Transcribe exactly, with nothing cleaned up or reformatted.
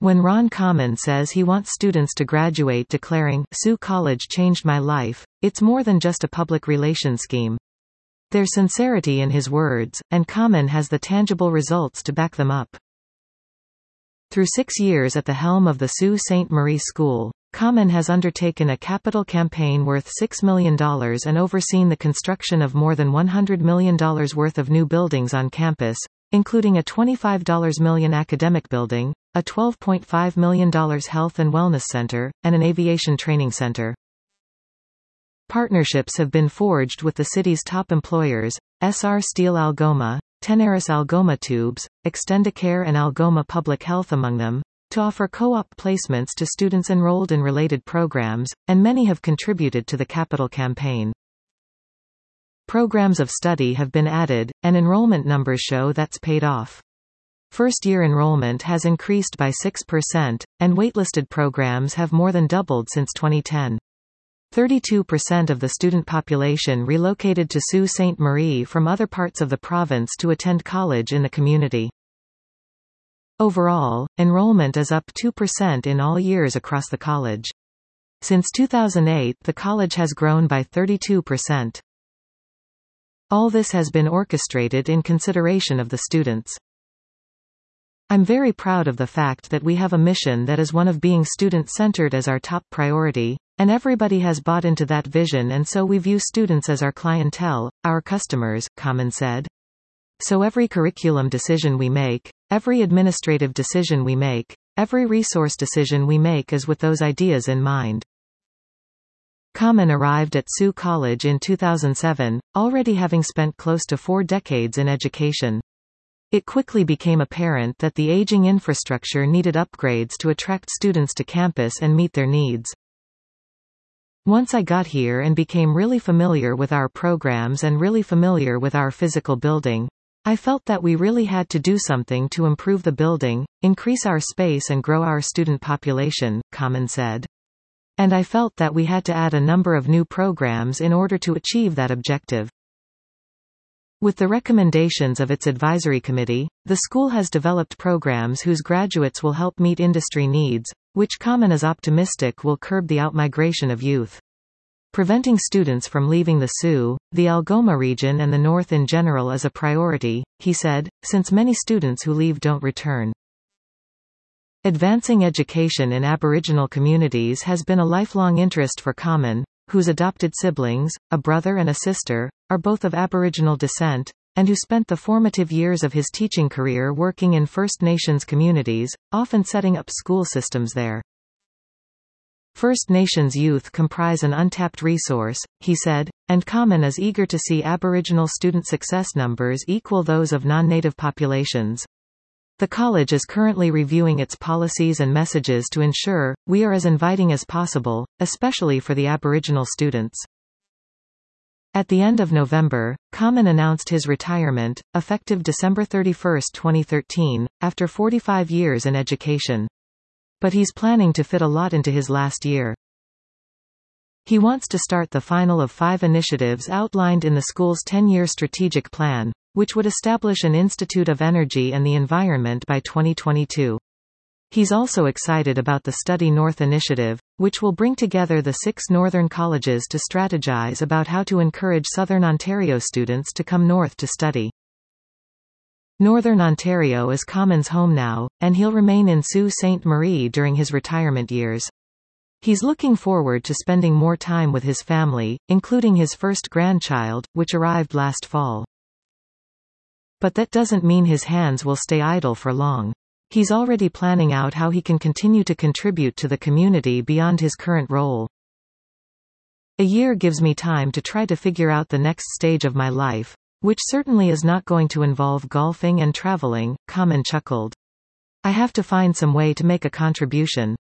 When Ron Common says he wants students to graduate declaring, "S U College changed my life," it's more than just a public relations scheme. There's sincerity in his words, and Common has the tangible results to back them up. Through six years at the helm of the Sault Ste. Marie School, Common has undertaken a capital campaign worth six million dollars and overseen the construction of more than one hundred million dollars worth of new buildings on campus, including a twenty-five million dollars academic building, a twelve point five million dollars health and wellness center, and an aviation training center. Partnerships have been forged with the city's top employers, S R Steel Algoma, Tenaris Algoma Tubes, Extendicare and Algoma Public Health among them, to offer co-op placements to students enrolled in related programs, and many have contributed to the capital campaign. Programs of study have been added, and enrollment numbers show that's paid off. First-year enrollment has increased by six percent, and waitlisted programs have more than doubled since twenty ten. thirty-two percent of the student population relocated to Sault Ste. Marie from other parts of the province to attend college in the community. Overall, enrollment is up two percent in all years across the college. Since two thousand eight, the college has grown by thirty-two percent. All this has been orchestrated in consideration of the students. I'm very proud of the fact that we have a mission that is one of being student-centered as our top priority, and everybody has bought into that vision, and so we view students as our clientele, our customers, Common said. So every curriculum decision we make, every administrative decision we make, every resource decision we make is with those ideas in mind. Common arrived at Sault College in two thousand seven, already having spent close to four decades in education. It quickly became apparent that the aging infrastructure needed upgrades to attract students to campus and meet their needs. Once I got here and became really familiar with our programs and really familiar with our physical building, I felt that we really had to do something to improve the building, increase our space and grow our student population, Common said. And I felt that we had to add a number of new programs in order to achieve that objective. With the recommendations of its advisory committee, the school has developed programs whose graduates will help meet industry needs, which Common is optimistic will curb the outmigration of youth. Preventing students from leaving the Sault, the Algoma region and the North in general is a priority, he said, since many students who leave don't return. Advancing education in Aboriginal communities has been a lifelong interest for Common, whose adopted siblings, a brother and a sister, are both of Aboriginal descent, and who spent the formative years of his teaching career working in First Nations communities, often setting up school systems there. First Nations youth comprise an untapped resource, he said, and Common is eager to see Aboriginal student success numbers equal those of non-native populations. The college is currently reviewing its policies and messages to ensure we are as inviting as possible, especially for the Aboriginal students. At the end of November, Common announced his retirement, effective December thirty-first, twenty thirteen, after forty-five years in education. But he's planning to fit a lot into his last year. He wants to start the final of five initiatives outlined in the school's ten-year strategic plan, which would establish an Institute of Energy and the Environment by twenty twenty-two. He's also excited about the Study North initiative, which will bring together the six northern colleges to strategize about how to encourage Southern Ontario students to come north to study. Northern Ontario is Common's home now, and he'll remain in Sault Ste. Marie during his retirement years. He's looking forward to spending more time with his family, including his first grandchild, which arrived last fall. But that doesn't mean his hands will stay idle for long. He's already planning out how he can continue to contribute to the community beyond his current role. A year gives me time to try to figure out the next stage of my life, which certainly is not going to involve golfing and traveling, Common chuckled. I have to find some way to make a contribution.